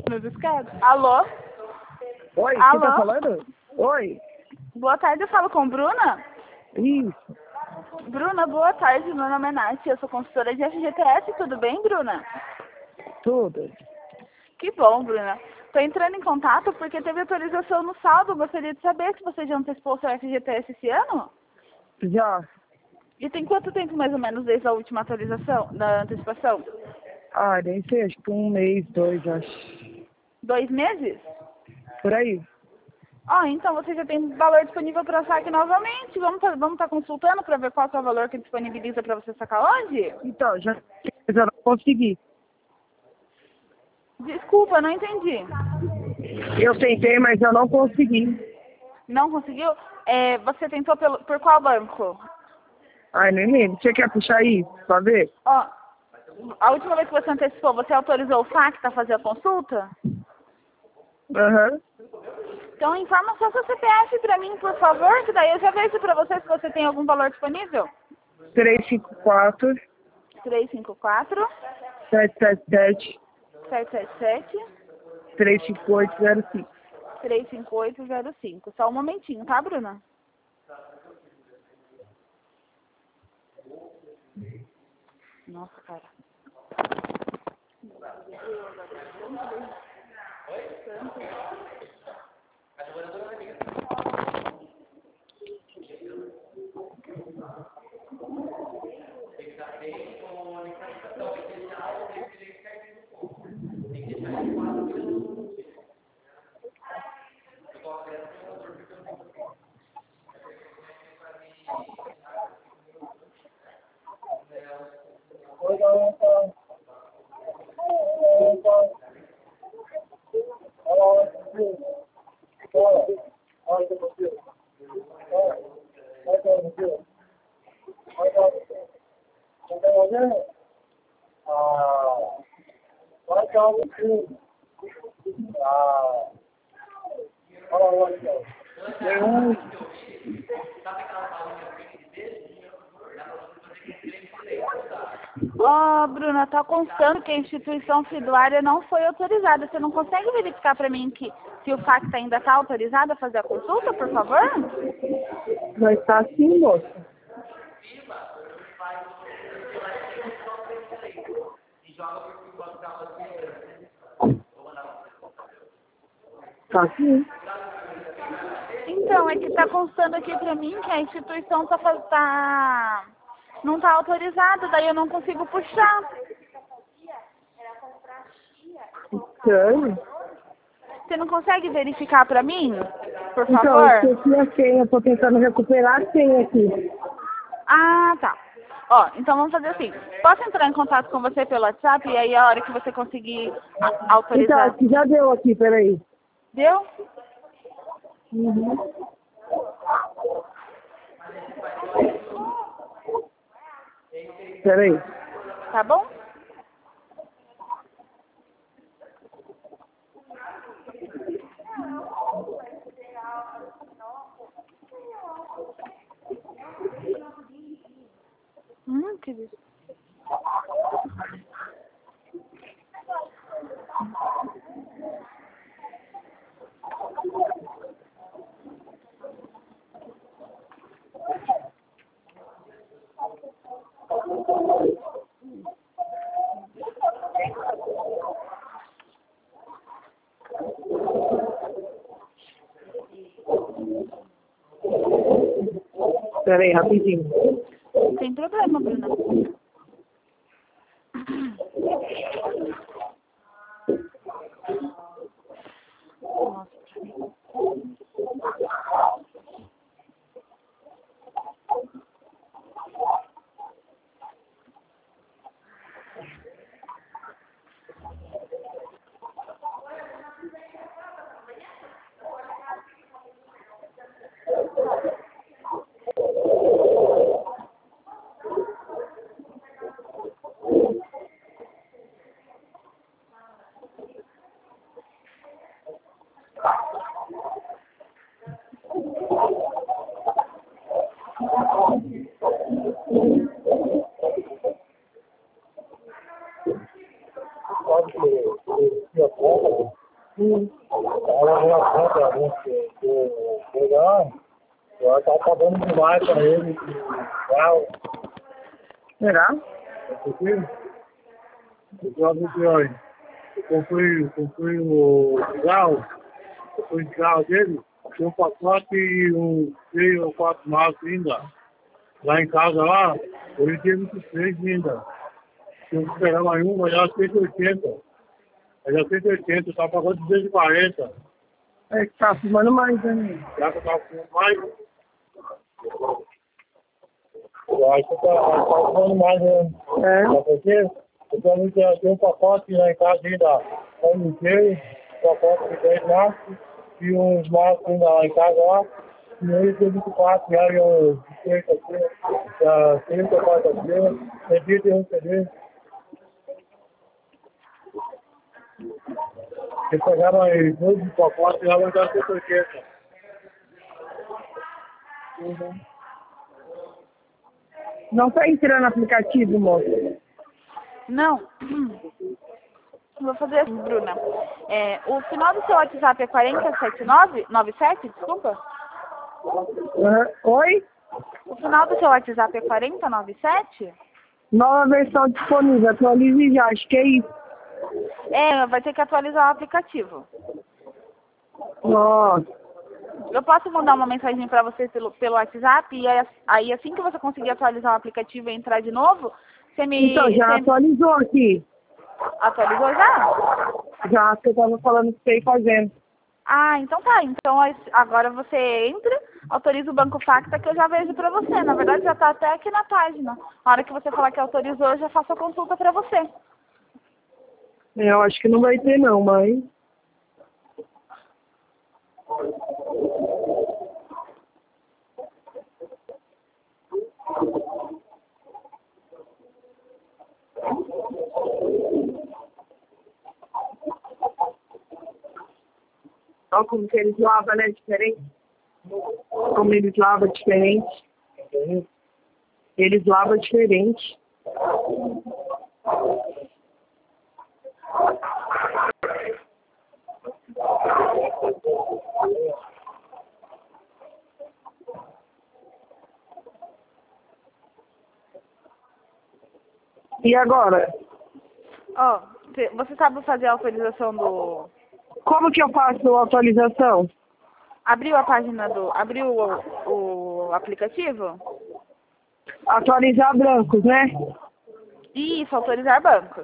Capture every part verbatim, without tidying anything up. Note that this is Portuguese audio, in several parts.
Nas escadas. Alô? Oi, Alô? quem tá falando? Oi. Boa tarde, eu falo com Bruna. Isso. Bruna, boa tarde, meu nome é Nath, eu sou consultora de F G T S, tudo bem, Bruna? Tudo. Que bom, Bruna. Tô entrando em contato porque teve atualização no saldo, gostaria de saber se você já antecipou o seu F G T S esse ano? Já. E tem quanto tempo mais ou menos desde a última atualização, da antecipação? Ah, nem sei, acho que um mês, dois, acho. Dois meses? Por aí. Ó, então você já tem valor disponível para saque novamente. Vamos tá, vamos estar consultando para ver qual que é o valor que disponibiliza para você sacar hoje? Então, já, já não consegui. Desculpa, não entendi. Eu tentei, mas eu não consegui. Não conseguiu? É, você tentou pelo, por qual banco? Ai, nem lembro. Você quer puxar aí pra ver? Ó, a última vez que você antecipou, você autorizou o saque para fazer a consulta? Aham. Então informa só seu C P F para mim, por favor, que daí eu já vejo para você se você tem algum valor disponível. três cinco quatro, três cinco quatro, sete sete sete, sete sete sete, três cinco oito zero cinco. três cinco oito zero cinco. Só um momentinho, tá, Bruna? Nossa, cara. Ó, Bruna, tá constando que a instituição fiduciária não foi autorizada. Você não consegue verificar para mim que se o FACTA ainda está autorizado a fazer a consulta, por favor? Mas tá assim, moça. Tá assim. Então, é que tá constando aqui para mim que a instituição tá, faz- tá não tá autorizada, daí eu não consigo puxar. Estranho. Você não consegue verificar para mim, por Então, eu favor? esqueci a senha, eu tô tentando recuperar a senha aqui. Ah, tá. Ó, então vamos fazer assim. Posso entrar em contato com você pelo WhatsApp e aí a hora que você conseguir a- Então, autorizar. acho que já deu aqui, peraí. Deu? Uhum. Peraí. Tá bom? Hum, que delícia. Peraí, rapidinho. Não tem problema, Bruna. Nossa, pra mim. Hum. Ela já conta do programa, ela tá pagando demais pra ele. Será? Eu comprei, eu comprei o cigarro, comprei o cigarro dele, tem um pacote e um três ou quatro maços ainda. Lá em casa lá, ele tem vinte e três ainda. Se eu esperar mais um, vai dar cento e oitenta. Vai dar cento e oitenta, tá pagando duzentos e quarenta. É que tá fumando mais, né? Já que eu tava fumando mais, eu acho que tá, tá fumando mais, né? É. Sabe por quê? Então, eu tenho um pacote lá em casa ainda, eu limpei, um pacote de dez maços e uns maços ainda lá em casa lá. E aí tem vinte e quatro reais, eu trinta aqui, trinta, quarta-feira, C D tem um C D. Se pegar mais dois de pacote, já vai dar cento e oitenta. Uhum. Não tá entrando no aplicativo, moça? Não. Vou fazer assim, Bruna. É, o final do seu WhatsApp é quarenta e sete nove, noventa e sete, desculpa? Uhum. Oi? O final do seu WhatsApp é quarenta noventa e sete? Nova versão disponível, atualize já, acho que é isso. É, vai ter que atualizar o aplicativo. Nossa. Eu posso mandar uma mensagem para você pelo, pelo WhatsApp e aí, aí assim que você conseguir atualizar o aplicativo e entrar de novo, você me... Então, já você atualizou aqui. atualizou já? Já que eu tava falando que você ia fazendo. Ah, então tá. Então agora você entra, autoriza o Banco Facta que eu já vejo pra você. Na verdade já tá até aqui na página. Na hora que você falar que autorizou, eu já faço a consulta pra você. Eu acho que não vai ter não, mas... Olha como que eles lavam, né? Diferente. Como eles lavam diferente. Eles lavam diferente. E agora? Ó, cê- você sabe fazer a autorização do... Como que eu faço a atualização? Abriu a página do... Abriu o, o aplicativo? Atualizar brancos, né? Isso, autorizar bancos.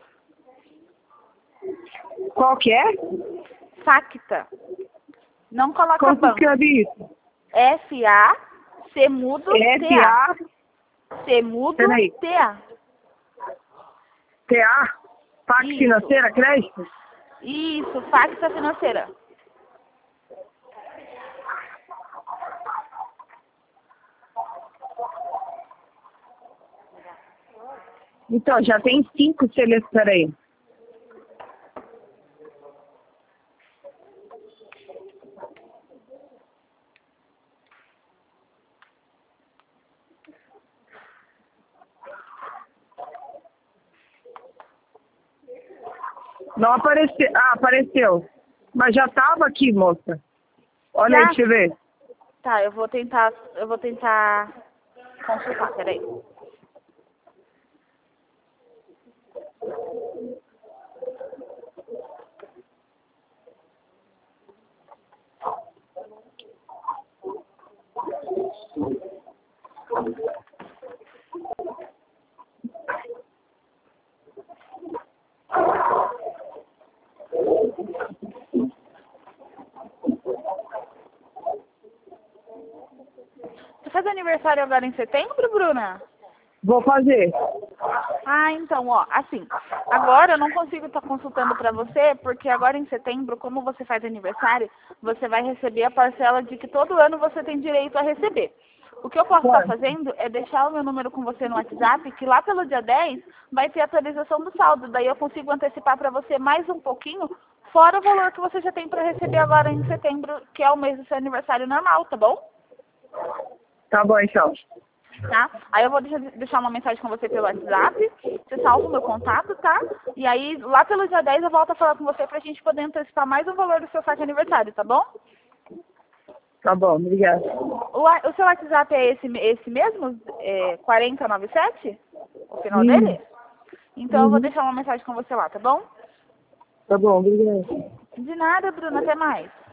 Qual que é? Facta. Não coloca Como se banco. escreve isso? F A C mudo T S A. A C mudo Peraí. T A. T A? P A C Isso. financeira, crédito? Isso, Facta financeira. Então, já tem cinco seleções. Peraí. Não apareceu. Ah, apareceu. Mas já tava aqui, moça. Olha aí, Já? deixa eu ver. Tá, eu vou tentar, eu vou tentar consultar, peraí. Você faz aniversário agora em setembro, Bruna? Vou fazer. Ah, então, ó, assim, agora eu não consigo estar consultando pra você, porque agora em setembro, como você faz aniversário, você vai receber a parcela de que todo ano você tem direito a receber. O que eu posso estar fazendo é deixar o meu número com você no WhatsApp, que lá pelo dia dez vai ter atualização do saldo. Daí eu consigo antecipar para você mais um pouquinho, fora o valor que você já tem para receber agora em setembro, que é o mês do seu aniversário normal, tá bom? Tá bom, então. tá? Aí eu vou deixar, deixar uma mensagem com você pelo WhatsApp, você salva o meu contato, tá? E aí, lá pelo dia dez eu volto a falar com você pra gente poder antecipar mais um valor do seu saque aniversário, tá bom? Tá bom, obrigada. O, wa- o seu WhatsApp é esse, esse mesmo? É quarenta e noventa e sete? O final Sim. dele? Então eu vou Uhum. deixar uma mensagem com você lá, tá bom? Tá bom, obrigada. De nada, Bruna. Até mais.